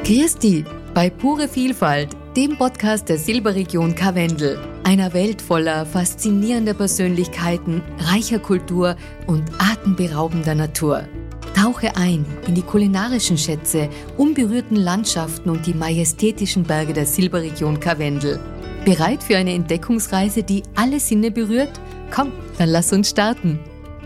Grüß dich bei Pure Vielfalt, dem Podcast der Silberregion Karwendel, einer Welt voller faszinierender Persönlichkeiten, reicher Kultur und atemberaubender Natur. Tauche ein in die kulinarischen Schätze, unberührten Landschaften und die majestätischen Berge der Silberregion Karwendel. Bereit für eine Entdeckungsreise, die alle Sinne berührt? Komm, dann lass uns starten!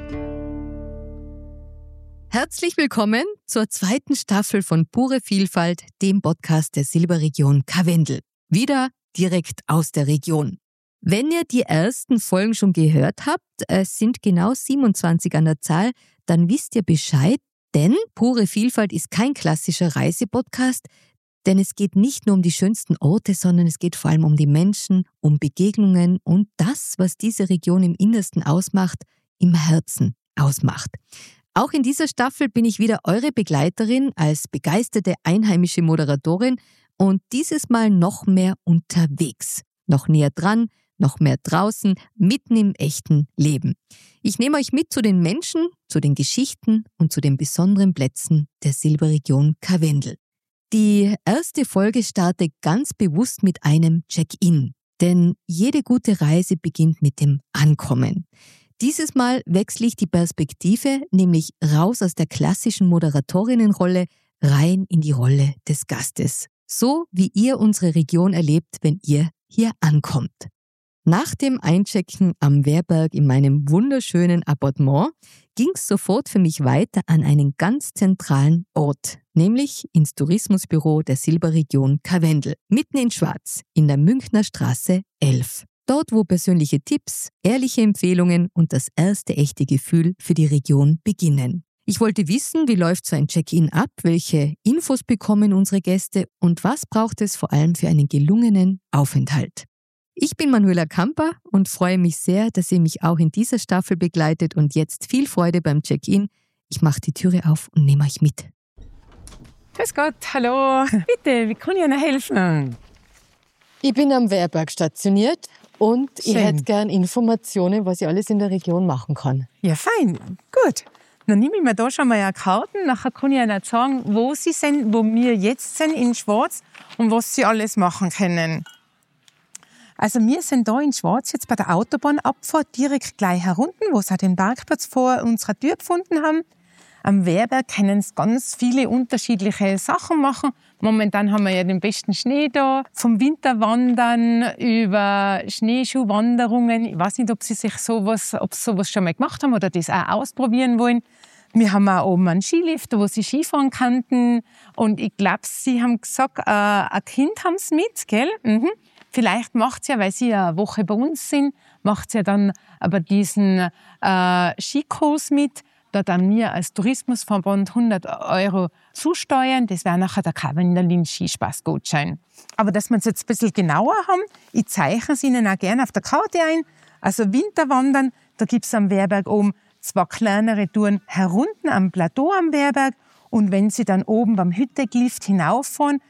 Herzlich willkommen zur zweiten Staffel von Pure Vielfalt, dem Podcast der Silberregion Karwendel. Wieder direkt aus der Region. Wenn ihr die ersten Folgen schon gehört habt, es sind genau 27 an der Zahl, dann wisst ihr Bescheid, denn Pure Vielfalt ist kein klassischer Reisepodcast, denn es geht nicht nur um die schönsten Orte, sondern es geht vor allem um die Menschen, um Begegnungen und das, was diese Region im Innersten ausmacht, im Herzen ausmacht. Auch in dieser Staffel bin ich wieder eure Begleiterin als begeisterte einheimische Moderatorin und dieses Mal noch mehr unterwegs, noch näher dran, noch mehr draußen, mitten im echten Leben. Ich nehme euch mit zu den Menschen, zu den Geschichten und zu den besonderen Plätzen der Silberregion Karwendel. Die erste Folge startet ganz bewusst mit einem Check-in, denn jede gute Reise beginnt mit dem Ankommen. Dieses Mal wechsle ich die Perspektive, nämlich raus aus der klassischen Moderatorinnenrolle, rein in die Rolle des Gastes. So wie ihr unsere Region erlebt, wenn ihr hier ankommt. Nach dem Einchecken am Wehrberg in meinem wunderschönen Appartement ging es sofort für mich weiter an einen ganz zentralen Ort, nämlich ins Tourismusbüro der Silberregion Karwendel, mitten in Schwaz, in der Münchner Straße 11. Dort, wo persönliche Tipps, ehrliche Empfehlungen und das erste echte Gefühl für die Region beginnen. Ich wollte wissen, wie läuft so ein Check-in ab, welche Infos bekommen unsere Gäste und was braucht es vor allem für einen gelungenen Aufenthalt. Ich bin Manuela Kamper und freue mich sehr, dass ihr mich auch in dieser Staffel begleitet und jetzt viel Freude beim Check-in. Ich mache die Türe auf und nehme euch mit. Grüß Gott, hallo. Bitte, wie kann ich Ihnen helfen? Ich bin am Wehrberg stationiert und Schön. Ich hätte gern Informationen, was ich alles in der Region machen kann. Ja, fein, gut. Dann nehme ich mir da schon mal eine Karte. Nachher kann ich Ihnen sagen, wo Sie sind, wo wir jetzt sind in Schwaz und was Sie alles machen können. Also wir sind da in Schwaz jetzt bei der Autobahnabfahrt direkt gleich herunten, wo Sie auch den Parkplatz vor unserer Tür gefunden haben. Am Wehrberg können Sie ganz viele unterschiedliche Sachen machen. Momentan haben wir ja den besten Schnee da. Vom Winterwandern über Schneeschuhwanderungen. Ich weiß nicht, ob Sie sowas schon mal gemacht haben oder das auch ausprobieren wollen. Wir haben auch oben einen Skilift, wo Sie Skifahren könnten. Und ich glaube, Sie haben gesagt, ein Kind haben Sie mit, gell? Mhm. Vielleicht macht ja, weil Sie ja eine Woche bei uns sind, macht ja dann aber diesen Skikurs mit. Da dann wir als Tourismusverband 100 € zusteuern. Das wäre nachher der Karwendelin Skispaßgutschein. Aber dass wir es jetzt ein bisschen genauer haben, ich zeichne es Ihnen auch gerne auf der Karte ein. Also Winterwandern, da gibt es am Wehrberg oben 2 kleinere Touren herunten am Plateau am Wehrberg. Und wenn Sie dann oben beim Hütteglift hinauffahren,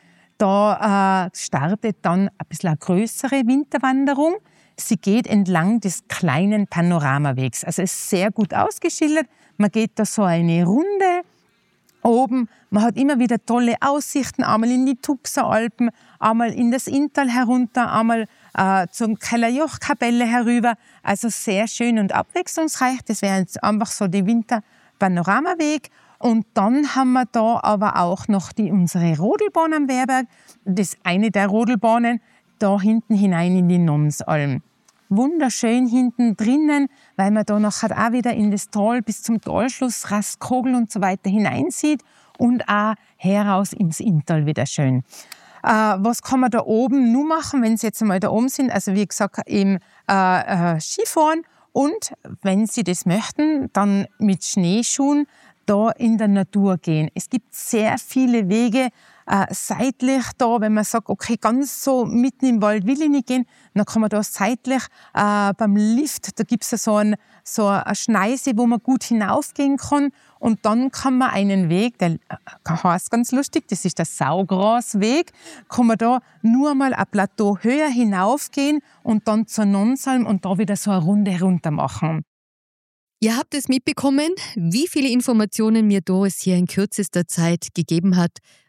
da startet dann ein bisschen eine größere Winterwanderung. Sie geht entlang des kleinen Panoramawegs. Also es ist sehr gut ausgeschildert. Man geht da so eine Runde oben. Man hat immer wieder tolle Aussichten, einmal in die Tuxer Alpen, einmal in das Inntal herunter, einmal zur Kellerjoch-Kapelle herüber. Also sehr schön und abwechslungsreich. Das wäre jetzt einfach so der Winterpanoramaweg. Und dann haben wir da aber auch noch unsere Rodelbahn am Wehrberg. Das ist eine der Rodelbahnen, da hinten hinein in die Nonsalm. Wunderschön hinten drinnen, weil man da nachher auch wieder in das Tal bis zum Talschluss, Rastkogel und so weiter hineinsieht und auch heraus ins Inntal wieder schön. Was kann man da oben nur machen, wenn Sie jetzt einmal da oben sind? Also wie gesagt, eben Skifahren und wenn Sie das möchten, dann mit Schneeschuhen da in der Natur gehen. Es gibt sehr viele Wege, seitlich da, wenn man sagt, okay, ganz so mitten im Wald will ich nicht gehen, dann kann man da seitlich beim Lift, da gibt es so eine Schneise, wo man gut hinaufgehen kann und dann kann man einen Weg, der heißt ganz lustig, das ist der Saugrasweg, kann man da nur mal ein Plateau höher hinaufgehen und dann zur Nonsalm und da wieder so eine Runde runter machen. Ihr habt es mitbekommen, wie viele Informationen mir Doris hier in kürzester Zeit gegeben hat.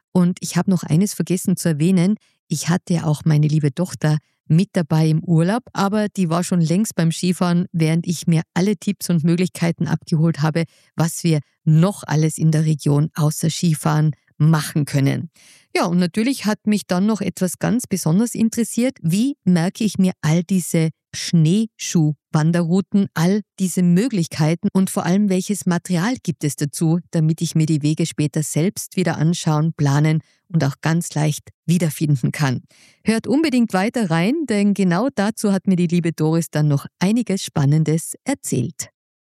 Und ich habe noch eines vergessen zu erwähnen. Ich hatte ja auch meine liebe Tochter mit dabei im Urlaub, aber die war schon längst beim Skifahren, während ich mir alle Tipps und Möglichkeiten abgeholt habe, was wir noch alles in der Region außer Skifahren machen können. Ja, und natürlich hat mich dann noch etwas ganz besonders interessiert. Wie merke ich mir all diese Schneeschuhwanderrouten, all diese Möglichkeiten und vor allem, welches Material gibt es dazu, damit ich mir die Wege später selbst wieder anschauen, planen und auch ganz leicht wiederfinden kann. Hört unbedingt weiter rein, denn genau dazu hat mir die liebe Doris dann noch einiges Spannendes erzählt.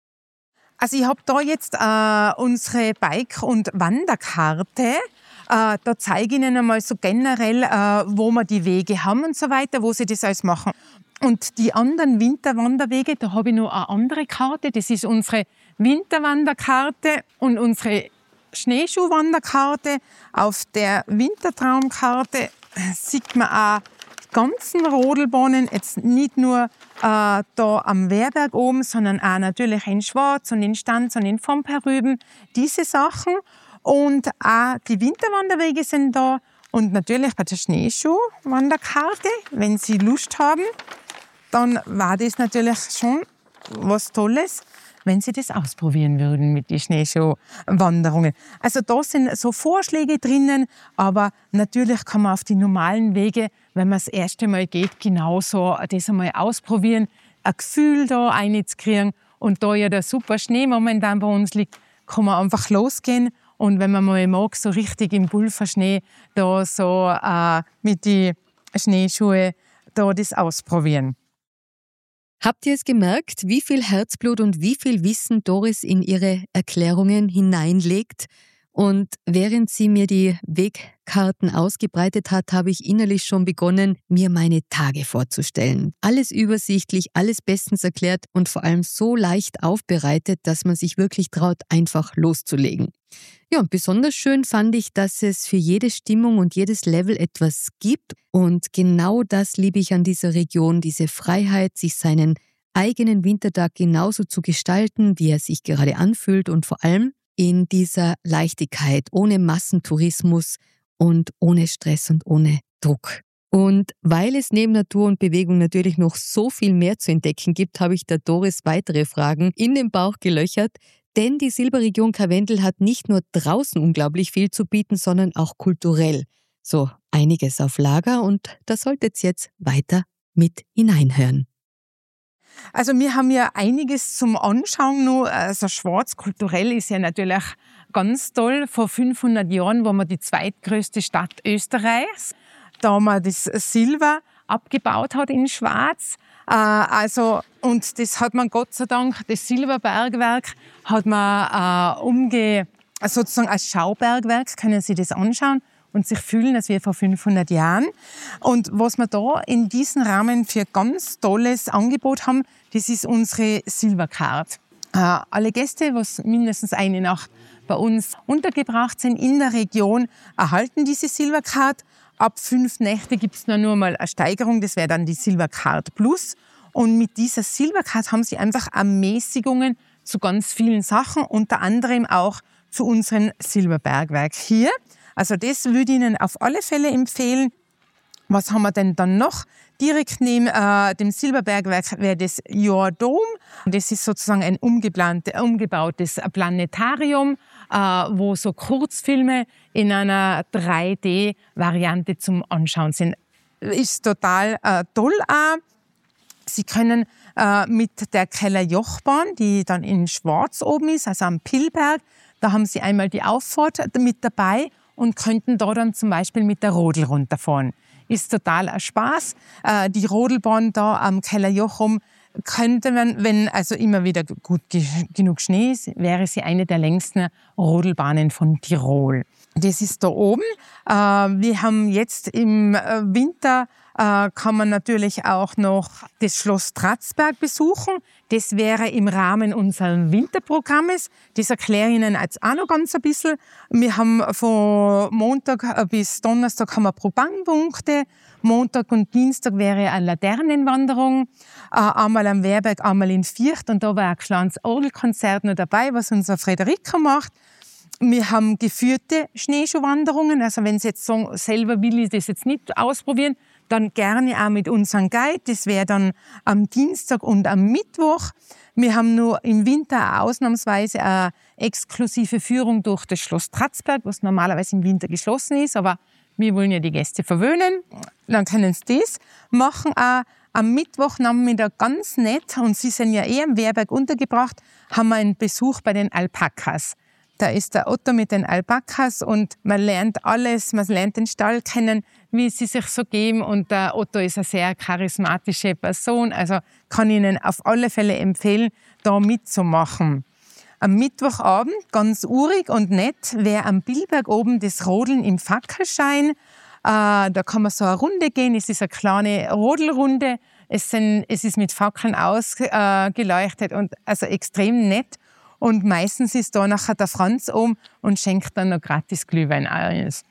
Also ich habe da jetzt unsere Bike- und Wanderkarte. Da zeige ich Ihnen einmal so generell, wo wir die Wege haben und so weiter, wo Sie das alles machen. Und die anderen Winterwanderwege, da habe ich noch eine andere Karte. Das ist unsere Winterwanderkarte und unsere Schneeschuhwanderkarte. Auf der Wintertraumkarte sieht man auch die ganzen Rodelbahnen, jetzt nicht nur da am Wehrberg oben, sondern auch natürlich in Schwarz und in Stanz und in Vomperrüben, diese Sachen. Und auch die Winterwanderwege sind da. Und natürlich bei der Schneeschuhwanderkarte, wenn Sie Lust haben, dann war das natürlich schon was Tolles, wenn Sie das ausprobieren würden mit den Schneeschuhwanderungen. Also da sind so Vorschläge drinnen, aber natürlich kann man auf die normalen Wege, wenn man das erste Mal geht, genauso das einmal ausprobieren, ein Gefühl da reinzukriegen. Und da ja der super Schnee momentan bei uns liegt, kann man einfach losgehen. Und wenn man mal mag, so richtig im Pulverschnee, da so mit den Schneeschuhen da das ausprobieren. Habt ihr es gemerkt, wie viel Herzblut und wie viel Wissen Doris in ihre Erklärungen hineinlegt? Und während sie mir die Wegkarten ausgebreitet hat, habe ich innerlich schon begonnen, mir meine Tage vorzustellen. Alles übersichtlich, alles bestens erklärt und vor allem so leicht aufbereitet, dass man sich wirklich traut, einfach loszulegen. Ja, und besonders schön fand ich, dass es für jede Stimmung und jedes Level etwas gibt. Und genau das liebe ich an dieser Region, diese Freiheit, sich seinen eigenen Wintertag genauso zu gestalten, wie er sich gerade anfühlt und vor allem in dieser Leichtigkeit, ohne Massentourismus und ohne Stress und ohne Druck. Und weil es neben Natur und Bewegung natürlich noch so viel mehr zu entdecken gibt, habe ich der Doris weitere Fragen in den Bauch gelöchert. Denn die Silberregion Karwendel hat nicht nur draußen unglaublich viel zu bieten, sondern auch kulturell. So einiges auf Lager und da solltet ihr jetzt weiter mit hineinhören. Also wir haben ja einiges zum Anschauen noch. Also Schwarz kulturell ist ja natürlich ganz toll. Vor 500 Jahren war wir die zweitgrößte Stadt Österreichs. Da man das Silber abgebaut hat in Schwarz. Und das hat man Gott sei Dank, das Silberbergwerk hat man sozusagen als Schaubergwerk, können Sie das anschauen und sich fühlen, als wir vor 500 Jahren. Und was wir da in diesem Rahmen für ganz tolles Angebot haben, das ist unsere Silbercard. Alle Gäste, was mindestens eine Nacht bei uns untergebracht sind in der Region, erhalten diese Silbercard. Ab 5 Nächte gibt es nur mal eine Steigerung, das wäre dann die Silbercard Plus. Und mit dieser Silbercard haben Sie einfach Ermäßigungen zu ganz vielen Sachen, unter anderem auch zu unserem Silberbergwerk hier. Also das würde ich Ihnen auf alle Fälle empfehlen. Was haben wir denn dann noch? Direkt neben dem Silberbergwerk wäre das Jordom. Das ist sozusagen ein umgebautes Planetarium, wo so Kurzfilme in einer 3D-Variante zum Anschauen sind. Ist total toll auch. Sie können mit der Kellerjochbahn, die dann in Schwarz oben ist, also am Pillberg, da haben Sie einmal die Auffahrt mit dabei und könnten da dann zum Beispiel mit der Rodel runterfahren. Ist total ein Spaß. Die Rodelbahn da am Kellerjochum könnte man, wenn also immer wieder gut genug Schnee ist, wäre sie eine der längsten Rodelbahnen von Tirol. Das ist da oben. Wir haben jetzt im Winter kann man natürlich auch noch das Schloss Tratzberg besuchen. Das wäre im Rahmen unseres Winterprogrammes. Das erkläre ich Ihnen jetzt auch noch ganz ein bisschen. Wir haben von Montag bis Donnerstag haben wir Programmpunkte. Montag und Dienstag wäre eine Laternenwanderung. Einmal am Wehrberg, einmal in Viercht. Und da war ein kleines Orgelkonzert noch dabei, was unsere Frederika macht. Wir haben geführte Schneeschuhwanderungen. Also wenn Sie jetzt sagen, selber will ich das jetzt nicht ausprobieren, dann gerne auch mit unserem Guide. Das wäre dann am Dienstag und am Mittwoch. Wir haben nur im Winter ausnahmsweise eine exklusive Führung durch das Schloss Tratzberg, was normalerweise im Winter geschlossen ist. Aber wir wollen ja die Gäste verwöhnen. Dann können Sie das machen. Auch am Mittwochnachmittag ganz nett, und Sie sind ja am Wehrberg untergebracht, haben wir einen Besuch bei den Alpakas. Da ist der Otto mit den Alpakas und man lernt alles, man lernt den Stall kennen, wie sie sich so geben, und der Otto ist eine sehr charismatische Person, also kann Ihnen auf alle Fälle empfehlen, da mitzumachen. Am Mittwochabend, ganz urig und nett, wäre am Billberg oben das Rodeln im Fackelschein. Da kann man so eine Runde gehen, es ist eine kleine Rodelrunde, es ist mit Fackeln ausgeleuchtet und also extrem nett. Und meistens ist da nachher der Franz oben und schenkt dann noch gratis Glühwein ein.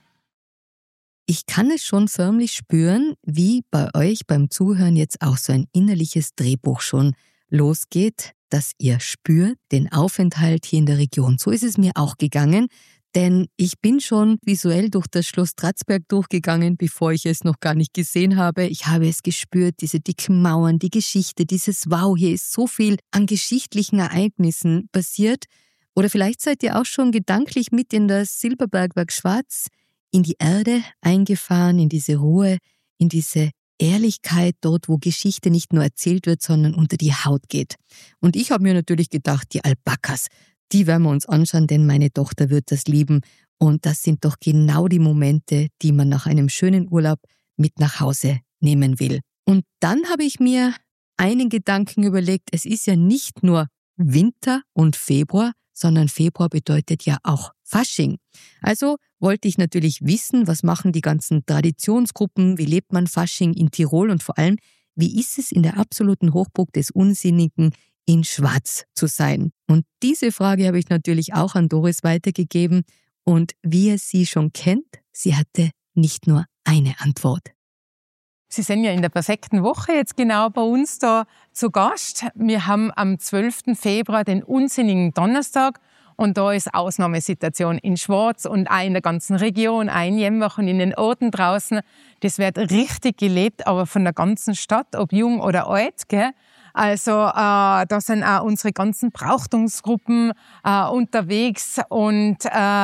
Ich kann es schon förmlich spüren, wie bei euch beim Zuhören jetzt auch so ein innerliches Drehbuch schon losgeht, dass ihr spürt den Aufenthalt hier in der Region. So ist es mir auch gegangen, denn ich bin schon visuell durch das Schloss Tratzberg durchgegangen, bevor ich es noch gar nicht gesehen habe. Ich habe es gespürt, diese dicken Mauern, die Geschichte, dieses Wow, hier ist so viel an geschichtlichen Ereignissen passiert. Oder vielleicht seid ihr auch schon gedanklich mit in das Silberbergwerk Schwarz, in die Erde eingefahren, in diese Ruhe, in diese Ehrlichkeit dort, wo Geschichte nicht nur erzählt wird, sondern unter die Haut geht. Und ich habe mir natürlich gedacht, die Alpakas, die werden wir uns anschauen, denn meine Tochter wird das lieben. Und das sind doch genau die Momente, die man nach einem schönen Urlaub mit nach Hause nehmen will. Und dann habe ich mir einen Gedanken überlegt, es ist ja nicht nur Winter und Februar, sondern Februar bedeutet ja auch Fasching. Also wollte ich natürlich wissen, was machen die ganzen Traditionsgruppen, wie lebt man Fasching in Tirol und vor allem, wie ist es in der absoluten Hochburg des Unsinnigen in Schwarz zu sein? Und diese Frage habe ich natürlich auch an Doris weitergegeben und wie ihr sie schon kennt, sie hatte nicht nur eine Antwort. Sie sind ja in der perfekten Woche jetzt genau bei uns da zu Gast. Wir haben am 12. Februar den unsinnigen Donnerstag und da ist Ausnahmesituation in Schwarz und auch in der ganzen Region, auch in Jemwach und in den Orten draußen. Das wird richtig gelebt, aber von der ganzen Stadt, ob jung oder alt, gell? Also da sind auch unsere ganzen Brauchtumsgruppen unterwegs und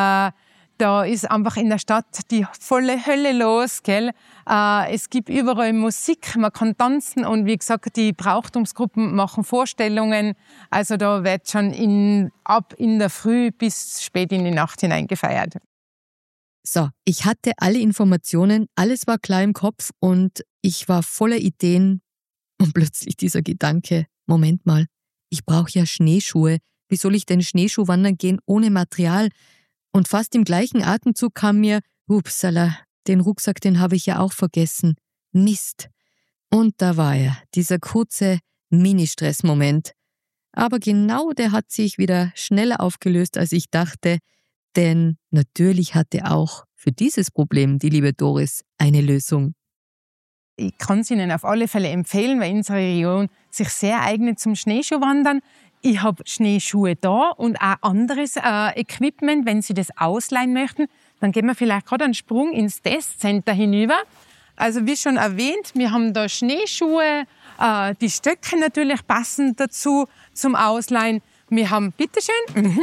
da ist einfach in der Stadt die volle Hölle los, gell? Es gibt überall Musik, man kann tanzen und wie gesagt, die Brauchtumsgruppen machen Vorstellungen. Also da wird schon ab in der Früh bis spät in die Nacht hinein gefeiert. So, ich hatte alle Informationen, alles war klar im Kopf und ich war voller Ideen. Und plötzlich dieser Gedanke, Moment mal, ich brauche ja Schneeschuhe. Wie soll ich denn Schneeschuh wandern gehen ohne Material? Und fast im gleichen Atemzug kam mir, upsala, den Rucksack, den habe ich ja auch vergessen. Mist. Und da war er, dieser kurze Mini-Stress-Moment. Aber genau der hat sich wieder schneller aufgelöst, als ich dachte, denn natürlich hatte auch für dieses Problem die liebe Doris eine Lösung. Ich kann es Ihnen auf alle Fälle empfehlen, weil unsere Region sich sehr eignet zum Schneeschuhwandern. Ich habe Schneeschuhe da und auch anderes Equipment, wenn Sie das ausleihen möchten. Dann gehen wir vielleicht gerade einen Sprung ins Testcenter hinüber. Also wie schon erwähnt, wir haben da Schneeschuhe, die Stöcke natürlich passend dazu zum Ausleihen. Wir haben, bitteschön,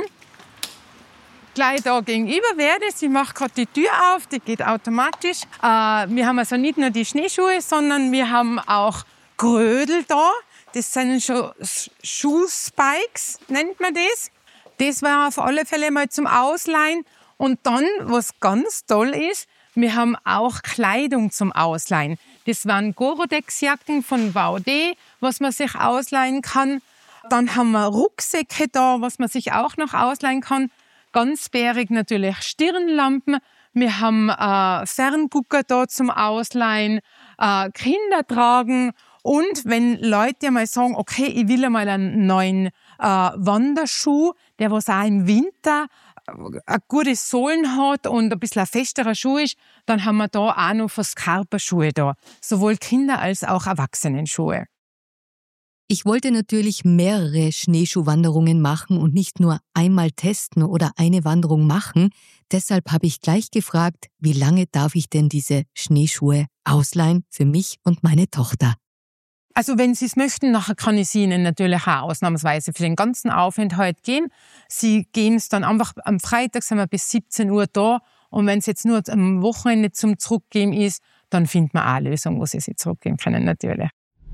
gleich da gegenüber wäre das. Ich mache gerade die Tür auf, die geht automatisch. Wir haben also nicht nur die Schneeschuhe, sondern wir haben auch Grödel da. Das sind schon Schuhspikes, nennt man das. Das war auf alle Fälle mal zum Ausleihen. Und dann, was ganz toll ist, wir haben auch Kleidung zum Ausleihen. Das waren Gorodex-Jacken von Vaude, was man sich ausleihen kann. Dann haben wir Rucksäcke da, was man sich auch noch ausleihen kann. Ganz bärig natürlich Stirnlampen. Wir haben Ferngucker da zum Ausleihen, Kinder tragen. Und wenn Leute mal sagen, okay, ich will einmal einen neuen Wanderschuh, der was auch im Winter eine gute Sohlen hat und ein bisschen ein festerer Schuh ist, dann haben wir da auch noch für Scarpa-Schuhe da. Sowohl Kinder- als auch Erwachsenenschuhe. Ich wollte natürlich mehrere Schneeschuhwanderungen machen und nicht nur einmal testen oder eine Wanderung machen. Deshalb habe ich gleich gefragt, wie lange darf ich denn diese Schneeschuhe ausleihen für mich und meine Tochter? Also wenn Sie es möchten, nachher kann ich Sie Ihnen natürlich auch ausnahmsweise für den ganzen Aufenthalt gehen. Sie gehen es dann einfach, am Freitag sind wir bis 17 Uhr da. Und wenn es jetzt nur am Wochenende zum Zurückgehen ist, dann findet man auch eine Lösung, wo Sie zurückgehen können, natürlich.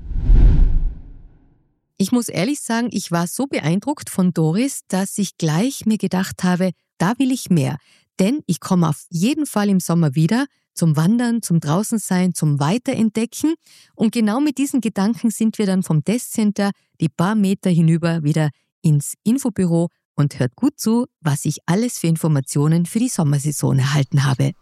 Ich muss ehrlich sagen, ich war so beeindruckt von Doris, dass ich gleich mir gedacht habe, da will ich mehr. Denn ich komme auf jeden Fall im Sommer wieder zum Wandern, zum Draußensein, zum Weiterentdecken. Und genau mit diesen Gedanken sind wir dann vom Testcenter die paar Meter hinüber wieder ins Infobüro und hört gut zu, was ich alles für Informationen für die Sommersaison erhalten habe.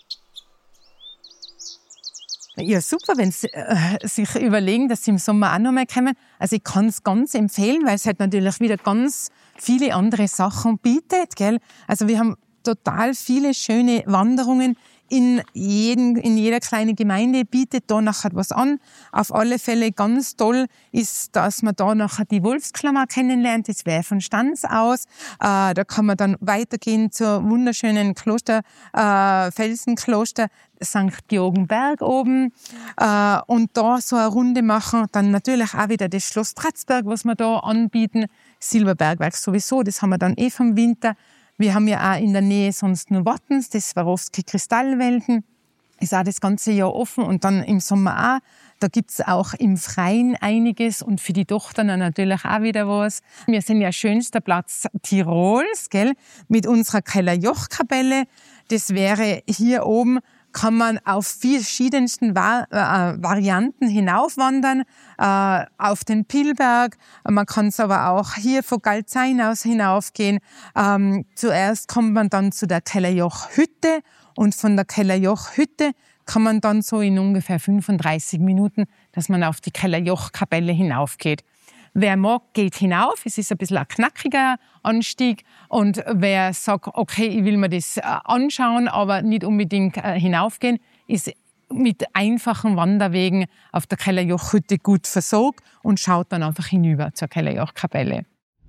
Ja, super, wenn Sie sich überlegen, dass Sie im Sommer auch noch mal kommen. Also ich kann es ganz empfehlen, weil es halt natürlich wieder ganz viele andere Sachen bietet, gell? Also wir haben total viele schöne Wanderungen. In jeder kleinen Gemeinde bietet da nachher was an. Auf alle Fälle ganz toll ist, dass man da nachher die Wolfsklammer kennenlernt. Das wäre von Stanz aus. Da kann man dann weitergehen zur wunderschönen Kloster, Felsenkloster St. Georgenberg oben. Und da so eine Runde machen. Dann natürlich auch wieder das Schloss Tratzberg, was wir da anbieten. Silberbergwerk sowieso, das haben wir dann vom Winter. Wir haben ja auch in der Nähe sonst nur Wattens, das Swarovski-Kristallwelten. Ist auch das ganze Jahr offen und dann im Sommer auch. Da gibt's auch im Freien einiges und für die Tochter natürlich auch wieder was. Wir sind ja schönster Platz Tirols, gell, mit unserer Kellerjoch-Kapelle. Das wäre hier oben, kann man auf verschiedensten Varianten hinaufwandern, auf den Pillberg. Man kann es aber auch hier von Galzein aus hinaufgehen. Zuerst kommt man dann zu der Kellerjoch-Hütte und von der Kellerjoch-Hütte kann man dann so in ungefähr 35 Minuten, dass man auf die Kellerjoch-Kapelle hinaufgeht. Wer mag, geht hinauf. Es ist ein bisschen ein knackiger Anstieg. Und wer sagt, okay, ich will mir das anschauen, aber nicht unbedingt hinaufgehen, ist mit einfachen Wanderwegen auf der Kellerjoch-Hütte gut versorgt und schaut dann einfach hinüber zur Kellerjoch-Kapelle.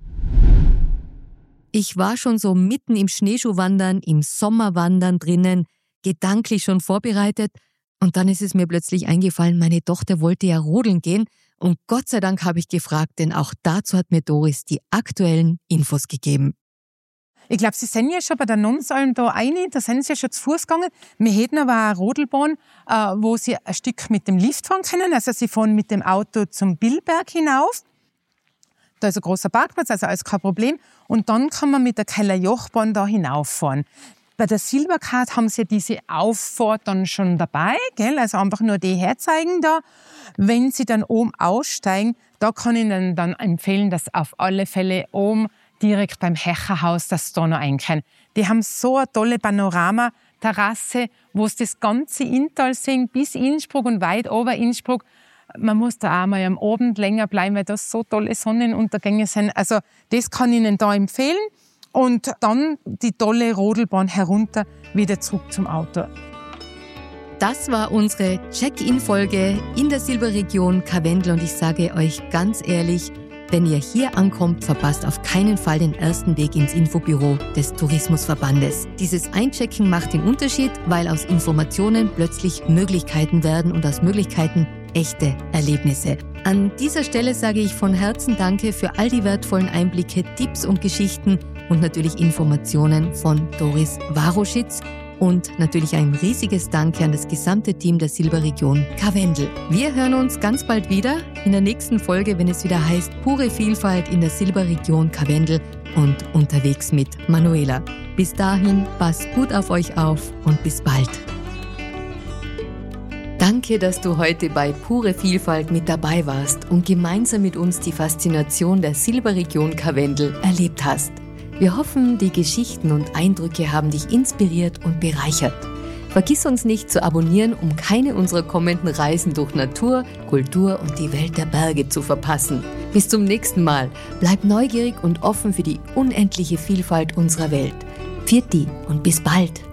Ich war schon so mitten im Schneeschuhwandern, im Sommerwandern drinnen, gedanklich schon vorbereitet. Und dann ist es mir plötzlich eingefallen, meine Tochter wollte ja rodeln gehen. Und Gott sei Dank habe ich gefragt, denn auch dazu hat mir Doris die aktuellen Infos gegeben. Ich glaube, Sie sind ja schon bei der Nonsalm da da sind Sie ja schon zu Fuß gegangen. Wir hätten aber auch eine Rodelbahn, wo Sie ein Stück mit dem Lift fahren können. Also Sie fahren mit dem Auto zum Billberg hinauf. Da ist ein großer Parkplatz, also alles kein Problem. Und dann kann man mit der Kellerjochbahn da hinauffahren. Bei der Silbercard haben Sie diese Auffahrt dann schon dabei, gell? Also einfach nur die herzeigen da. Wenn Sie dann oben aussteigen, da kann ich Ihnen dann empfehlen, dass auf alle Fälle oben direkt beim Hecherhaus, dass Sie da noch einkehren. Die haben so eine tolle Panoramaterrasse, wo Sie das ganze Inntal sehen, bis Innsbruck und weit ober Innsbruck. Man muss da auch mal am Abend länger bleiben, weil da so tolle Sonnenuntergänge sind. Also das kann ich Ihnen da empfehlen. Und dann die tolle Rodelbahn herunter, wieder zurück zum Auto. Das war unsere Check-in-Folge in der Silberregion Karwendel und ich sage euch ganz ehrlich, wenn ihr hier ankommt, verpasst auf keinen Fall den ersten Weg ins Infobüro des Tourismusverbandes. Dieses Einchecken macht den Unterschied, weil aus Informationen plötzlich Möglichkeiten werden und aus Möglichkeiten echte Erlebnisse. An dieser Stelle sage ich von Herzen Danke für all die wertvollen Einblicke, Tipps und Geschichten und natürlich Informationen von Doris Waroschitz. Und natürlich ein riesiges Danke an das gesamte Team der Silberregion Karwendel. Wir hören uns ganz bald wieder in der nächsten Folge, wenn es wieder heißt Pure Vielfalt in der Silberregion Karwendel und unterwegs mit Manuela. Bis dahin, passt gut auf euch auf und bis bald. Danke, dass du heute bei Pure Vielfalt mit dabei warst und gemeinsam mit uns die Faszination der Silberregion Karwendel erlebt hast. Wir hoffen, die Geschichten und Eindrücke haben dich inspiriert und bereichert. Vergiss uns nicht zu abonnieren, um keine unserer kommenden Reisen durch Natur, Kultur und die Welt der Berge zu verpassen. Bis zum nächsten Mal. Bleib neugierig und offen für die unendliche Vielfalt unserer Welt. Pfiat und bis bald.